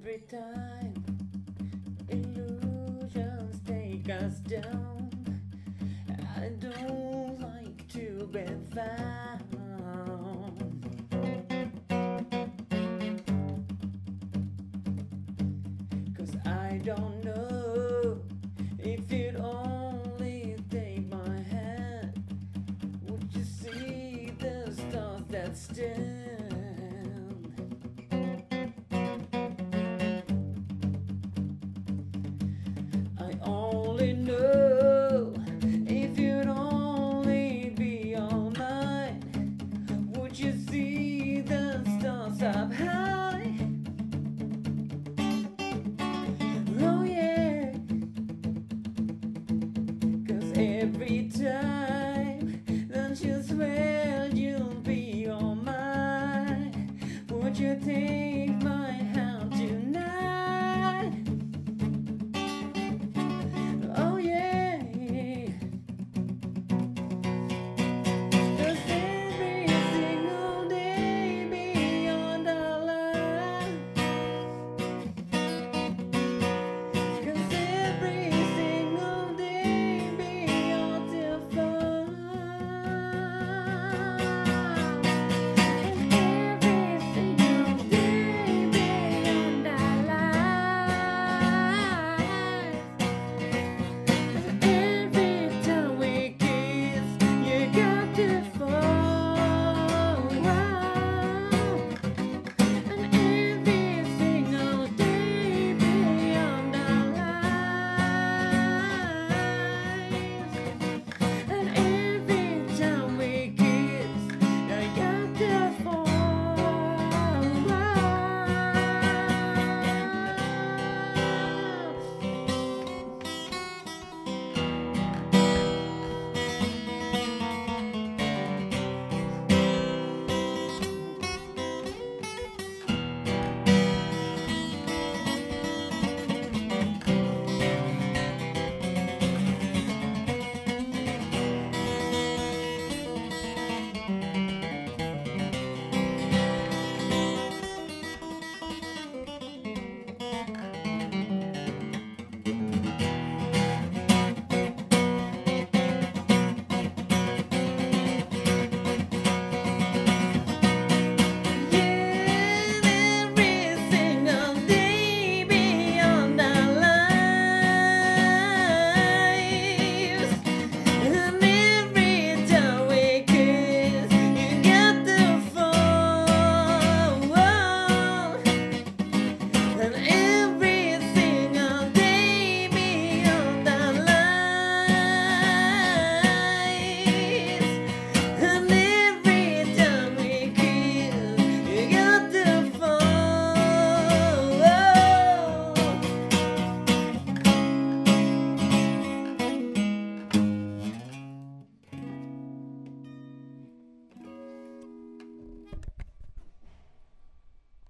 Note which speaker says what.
Speaker 1: Every time illusions take us down, I don't like to be found. 'Cause I don't know if you'd only take my hand, would you see the stars that stand? I only know if you'd only be all mine, would you see the stars up high?